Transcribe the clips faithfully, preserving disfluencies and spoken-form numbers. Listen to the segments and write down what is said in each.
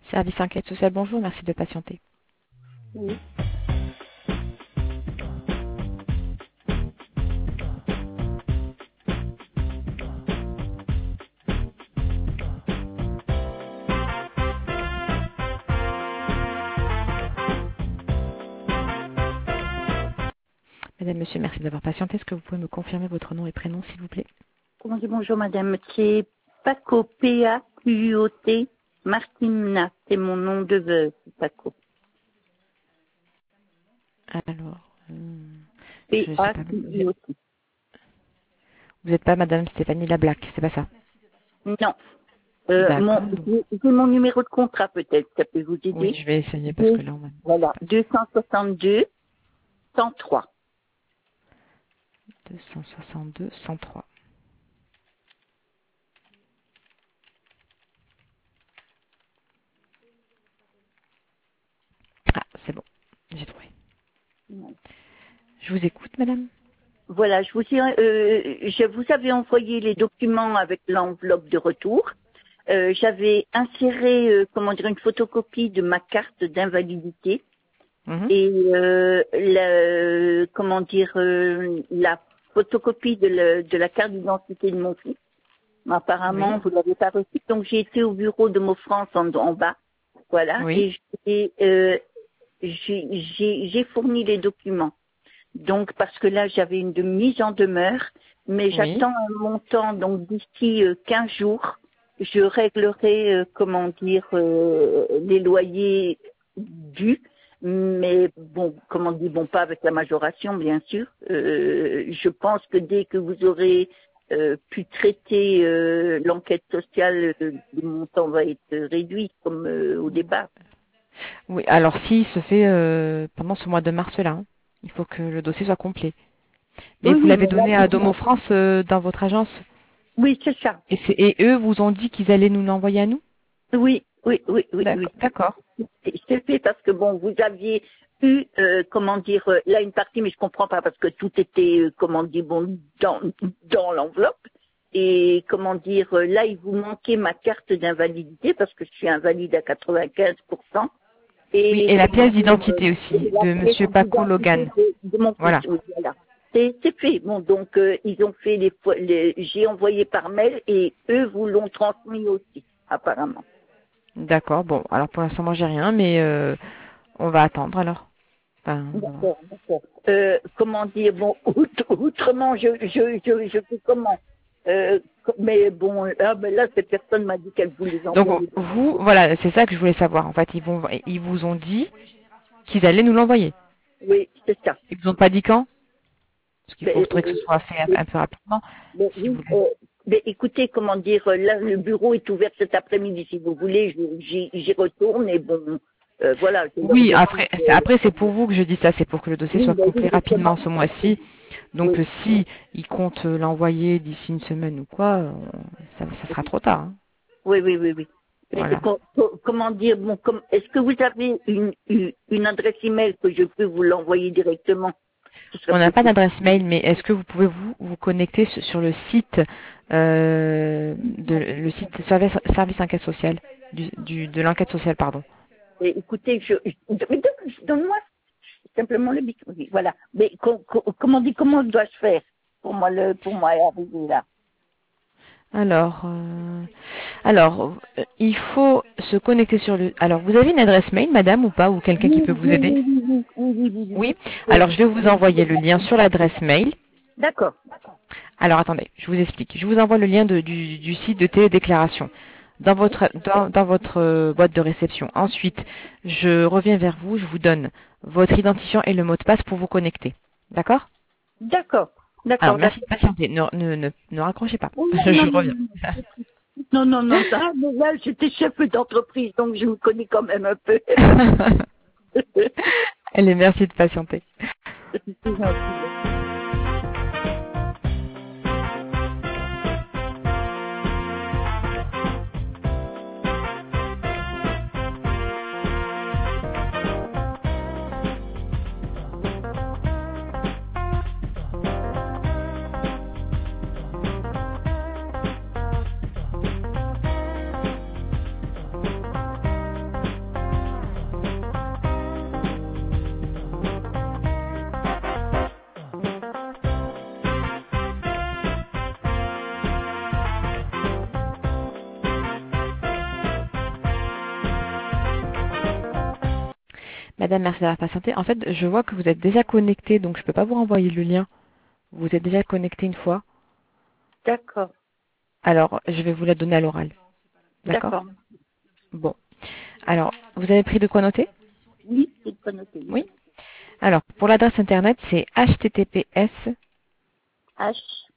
Service enquête sociale, bonjour, merci de patienter. Oui. Madame, monsieur, merci d'avoir patienté. Est-ce que vous pouvez me confirmer votre nom et prénom, s'il vous plaît? Comment dire bonjour madame, c'est Paco, P A Q U O T, Martina, c'est mon nom de veuve, Paco. Alors, euh, je sais pas. Vous êtes, P A Q U O T. vous êtes pas Madame Stéphanie Lablac, c'est pas ça? Non. Euh, D'accord. mon, Donc, j'ai j'ai mon numéro de contrat peut-être, ça peut vous oui, aider. je vais essayer parce que Deux- là, on va... Voilà, deux cent soixante-deux, cent trois. deux cent soixante-deux, cent trois. Ah, c'est bon, j'ai trouvé. Je vous écoute, madame. Voilà, je vous, ai, euh, je vous avais envoyé les documents avec l'enveloppe de retour. Euh, J'avais inséré, euh, comment dire, une photocopie de ma carte d'invalidité Mhm. et euh, la, comment dire, euh, la photocopie de, le- de la carte d'identité de mon fils. Apparemment, Oui, vous l'avez pas reçu. Donc j'ai été au bureau de Mo France en, en bas, voilà, oui, et j'ai euh, j'ai- j'ai- j'ai fourni les documents. Donc, parce que là, j'avais une de mise en demeure, mais oui. j'attends un montant, donc d'ici euh, quinze jours, je réglerai, euh, comment dire, euh, les loyers dus, mais bon, comment dire, bon, pas avec la majoration, bien sûr. Euh, je pense que dès que vous aurez euh, pu traiter euh, l'enquête sociale, euh, le montant va être réduit, comme euh, au départ. Oui, alors si se fait euh, pendant ce mois de mars-là, hein, il faut que le dossier soit complet. Mais Oui, vous oui, l'avez mais là, donné à Domo France euh, dans votre agence oui, c'est ça. et, c'est- et eux vous ont dit qu'ils allaient nous l'envoyer à nous? Oui, oui, oui, oui, oui. D'accord. D'accord. C'est fait parce que bon, vous aviez eu, euh, comment dire, euh, là une partie, mais je comprends pas parce que tout était, euh, comment dire, bon, dans, dans l'enveloppe. Et comment dire, euh, là il vous manquait ma carte d'invalidité parce que je suis invalide à quatre-vingt-quinze pour cent. Oui, Et et la comment pièce dire, d'identité euh, aussi la de pièce Monsieur Paco d'identité Logan. de, de mon fils. Voilà. Oui, voilà. C'est c'est fait. Bon, donc euh, ils ont fait les, fo- les j'ai envoyé par mail et eux vous l'ont transmis aussi, apparemment. D'accord. Bon, alors pour l'instant moi j'ai rien, mais euh, on va attendre alors. Enfin, on va voir. D'accord, d'accord. Euh, comment dire, bon, out- autrement, je, je, je, je fais comment euh, co- Mais bon, ah, ben là, cette personne m'a dit qu'elle voulait les Donc envoyer. vous, voilà, c'est ça que je voulais savoir. En fait, ils vont, ils vous ont dit qu'ils allaient nous l'envoyer. Oui, c'est ça. Ils vous ont pas dit quand? Parce qu'il faut Mais, faudrait que euh, ce soit fait euh, un peu rapidement, mais si vous oui, voulez. euh, mais écoutez, comment dire, euh, là, le bureau est ouvert cet après-midi, si vous voulez, je- j'y j'y retourne et bon, euh, voilà, je leur Oui, demande. après, c'est- euh, après c'est pour vous que je dis ça, c'est pour que le dossier oui, soit ben complet oui, rapidement justement. ce mois-ci. Donc Oui, euh, si ils comptent euh, l'envoyer d'ici une semaine ou quoi, euh, ça, ça sera trop tard, hein. oui, oui, oui, oui. Mais Voilà. co- co- comment dire, bon, comme, est-ce que vous avez une, une, une adresse email que je peux vous l'envoyer directement? Ce serait On n'a pas possible. d'adresse mail, mais est-ce que vous pouvez vous vous connecter sur sur le site euh, de le site service service enquête sociale du, du de l'enquête sociale, pardon. Et écoutez, je, je- mais donne- donne-moi simplement le bic. Oui, voilà. Mais co- co- comment dit, comment dois-je faire pour moi le, pour moi arriver là? Alors, euh, alors, euh, il faut se connecter sur le. Alors, vous avez une adresse mail, madame, ou pas, ou quelqu'un qui Oui, peut oui, vous oui, aider? oui, oui, oui, oui, oui, oui. Oui. Oui. Alors, je vais vous envoyer le lien sur l'adresse mail. D'accord. Alors, attendez, je vous explique. Je vous envoie le lien de- du, du site de télédéclaration dans votre dans, dans votre euh, boîte de réception. Ensuite, je reviens vers vous, je vous donne votre identifiant et le mot de passe pour vous connecter. D'accord? D'accord. Alors, D'accord, merci d'accord. de patienter. Ne, ne, ne, ne raccrochez pas. Oh, non, Je non, non, reviens. non, non, non, non, ça, mais là, j'étais chef d'entreprise, donc je me connais quand même un peu. Allez, merci de patienter. C'est gentil. Madame, merci d'avoir patienté. En fait, je vois que vous êtes déjà connecté, donc je peux pas vous renvoyer le lien. Vous êtes déjà connecté une fois. D'accord. Alors, je vais vous la donner à l'oral. D'accord? D'accord. Bon. Alors, vous avez pris de quoi noter? Oui, c'est pas noté. Oui. Alors, pour l'adresse internet, c'est H T T P S H,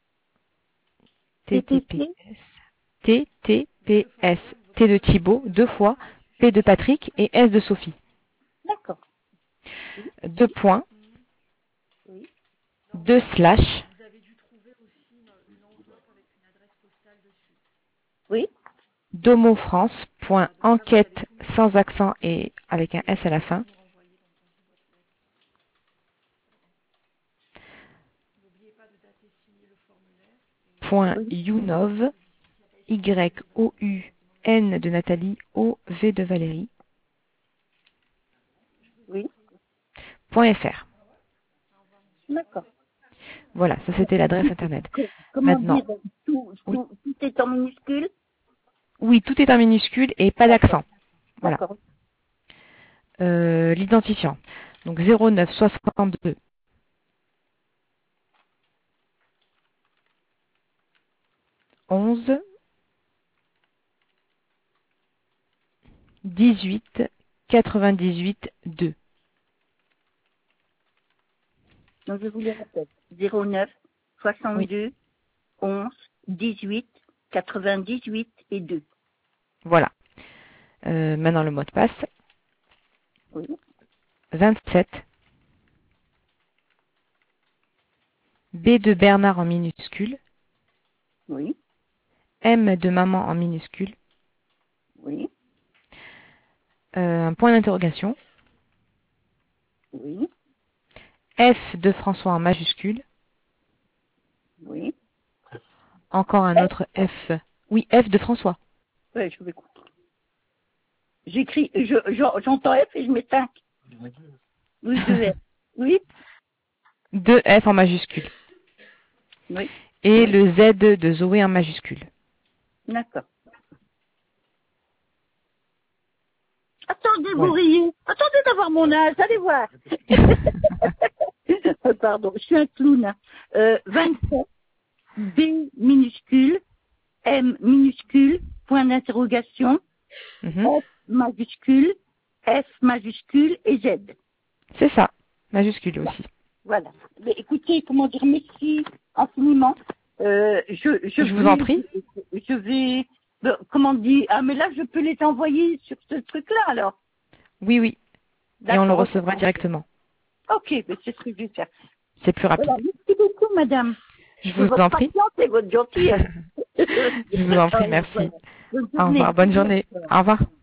T T P T T P. T T P S T de Thibaut, deux fois, P de Patrick et S de Sophie. D'accord. Deux points, Oui. deux slash, Oui. domofrance.enquête sans accent et avec un S à la fin. Point younov, Y O U N de Nathalie, O V de Valérie. Oui. Point fr. D'accord. Voilà, ça c'était l'adresse internet. Co- Comment Maintenant, dire, tout, oui, tout, tout est en minuscule? oui, tout est en minuscule et pas D'accord. d'accent. Voilà. D'accord. Euh, l'identifiant. Donc zéro neuf soixante-deux onze dix-huit quatre-vingt-dix-huit deux. Donc, je vous le répète. zéro neuf Oui, soixante-deux onze dix-huit quatre-vingt-dix-huit et deux. voilà. Euh, maintenant le mot de passe. Oui. vingt-sept. B de Bernard en minuscule. Oui. M de maman en minuscule. Oui. Euh, un point d'interrogation. Oui. F de François en majuscule. Oui. Encore un autre F. Oui, F de François. Ouais, je vais comprendre. J'écris, je, j'en- j'entends F et je mets cinq. Oui, deux F. Oui. Deux F en majuscule. Oui. Et le Z de Zoé en majuscule. D'accord. Attendez, vous Voilà. riez. Attendez d'avoir mon âge, allez voir. Pardon, je suis un clown. Hein. Euh, vingt-sept, B minuscule, M minuscule, point d'interrogation, Mhm. F majuscule, F majuscule et Z. C'est ça. Majuscule aussi. Voilà. Mais écoutez, comment dire, merci infiniment. Euh, je, je Je vous en vais, prie. je vais, euh, comment dire, ah mais là je peux les envoyer sur ce truc-là alors. Oui, oui. Et on le D'accord. recevra directement. Ok, mais c'est ce que je vais faire. C'est plus Voilà, rapide. merci beaucoup, madame. Je De vous votre en prie. patience et votre gentillesse. Je vous en prie, Allez, merci. voilà. Bonne Au journée. revoir. Bonne journée. Au revoir.